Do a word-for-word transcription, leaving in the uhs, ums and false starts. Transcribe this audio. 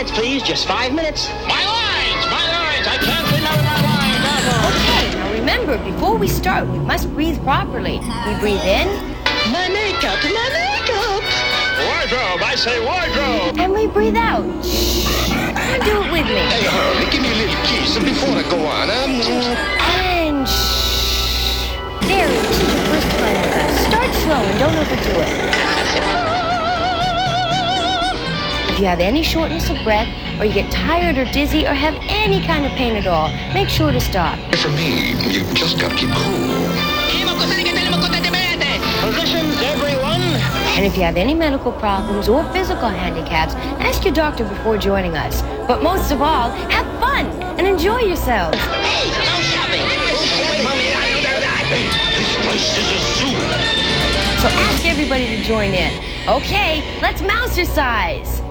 minutes, please. Just five minutes. My lines! My lines! I can't remember my lines. Okay, now remember, before we start, we must breathe properly. We breathe in. My makeup, my makeup. Wardrobe! I say wardrobe! And we breathe out. Shh. Now do it with me. Hey, Harley, give me a little kiss before I go on. Um, And shh. There, this is your first time with us. Start slow and don't overdo it. If you have any shortness of breath, or you get tired or dizzy, or have any kind of pain at all, make sure to stop. for me, you just gotta keep cool. Positions, everyone. And if you have any medical problems or physical handicaps, ask your doctor before joining us. But most of all, have fun and enjoy yourselves. Hey, no shoving. Hey, this place is a zoo. So ask everybody to join in. Okay, let's mouse-ercise.